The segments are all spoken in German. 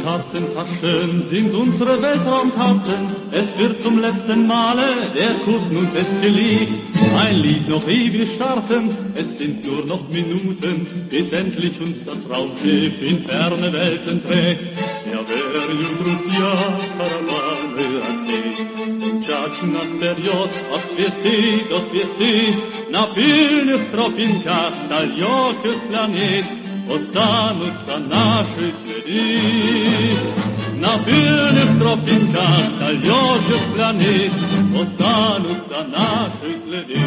schwarzen Taschen sind unsere Weltraumkarten. Es wird zum letzten Male der Kurs nun festgelegt. Ein Lied noch ewig starten, es sind nur noch Minuten, bis endlich uns das Raumschiff in ferne Welten trägt. Ja, wer Russia, Karavane, Raket. Čak nas period osvijesti, na biljnih tropinkah dalekih planet ostanut sa naši sledi. Na biljnih tropinkah dalekih planet ostanut sa naši sledi.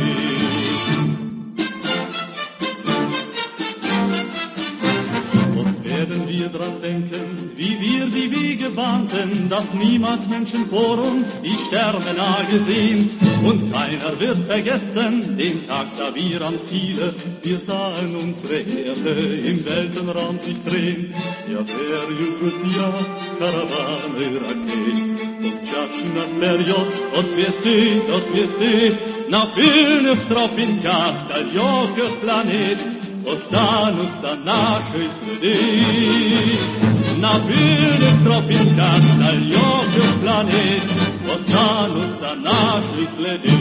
Werden wir dran denken, wie wir die Wege bahnten, dass niemals Menschen vor uns die Sterne nah gesehen. Und keiner wird vergessen, den Tag, da wir am Ziele, wir sahen unsere Erde im Weltenraum sich drehen. Ja, wer Russia, Karavane, Raket. Občasna period, osvijesti, na biljnih tropinkah dalekih planet ostanut sa našoj sledi. Na biljnih tropinkah dalekih planet ostanut sa našoj sledi.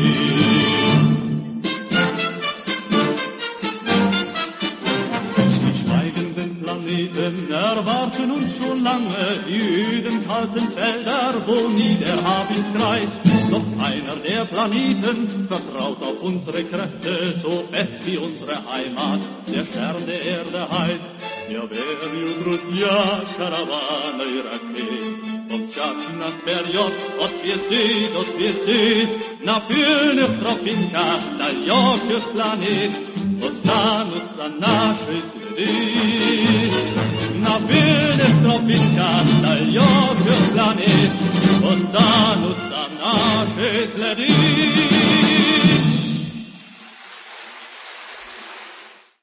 Die schweigenden Planeten erwarten uns schon lange, die öden kalten Felder, wo nie der Habicht kreist. Doch keiner der Planeten vertraut auf unsere Kräfte so fest wie unsere Heimat, der Stern der Erde heißt. Ja, wer Russia, Karavane, Raket. Občasna period, osvijesti, na biljnih tropinkah dalekih planet ostanut sa našoj sledi. Na biljnih tropinkah dalekih planet